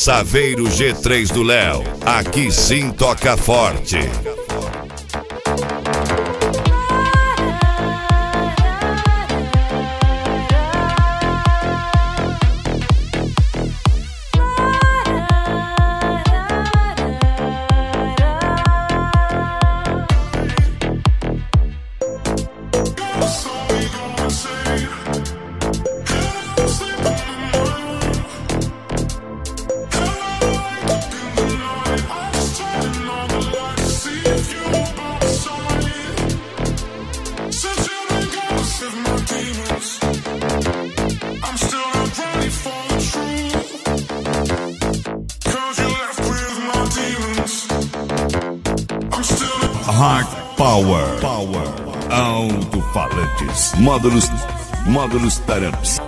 Saveiro G3 do Léo, aqui sim toca forte. Hard Power, alto-falantes, módulos taramps.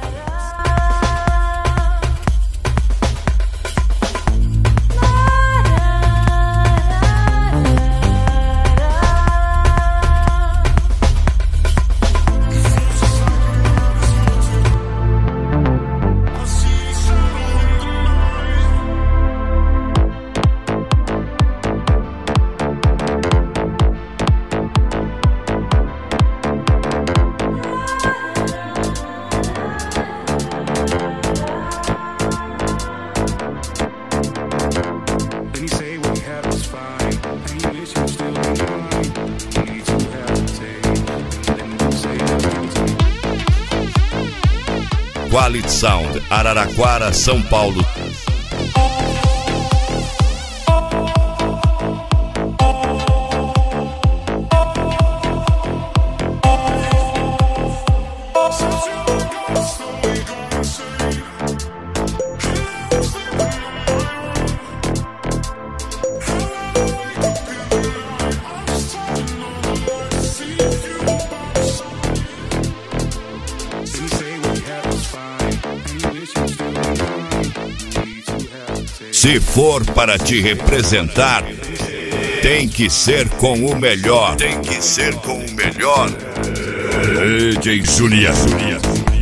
Quality Sound, Araraquara, São Paulo. Se for para te representar, tem que ser com o melhor. DJ Junior.